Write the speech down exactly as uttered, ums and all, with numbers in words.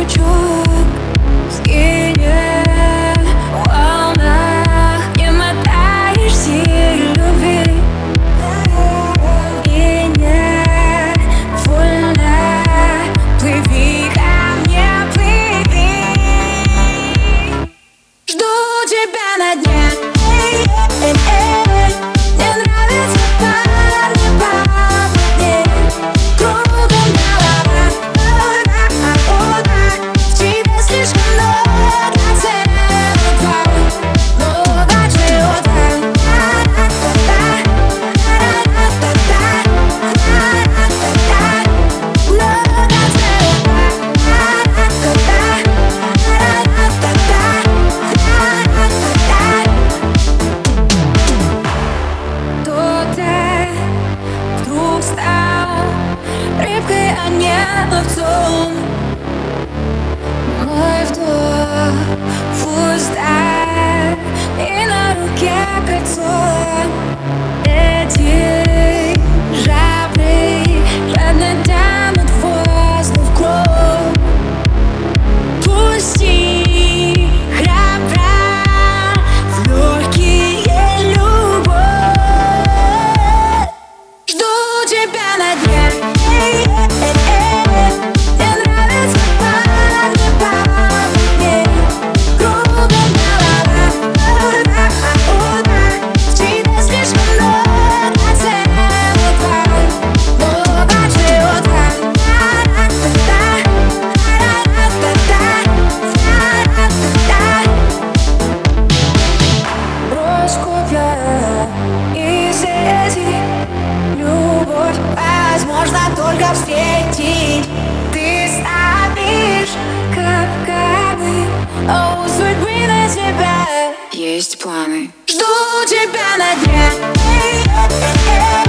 крючок, скине волна, не мотаешь силь любви. И не вольно плыви ко мне, плыви. Жду тебя на дне. Мне нравится парни по воде, кругом голова. В тебе слишком много цветов, много чего-то. Вдруг стал рыбкой, а не ловцом. Мой вдох в устах и на руке кольцо. Эти жабры жадно тянут воздух в кровь. Пусти храбра в легкие любовь. Жду тебя на дне. Мне нравится парни по воде, кругом голова. В тебе слишком много цветов, много чего-то. Брось копья и сети. Любовь возможно только встретить. Ты ставишь капканы, а у судьбы на тебя есть планы. Жду тебя на дне.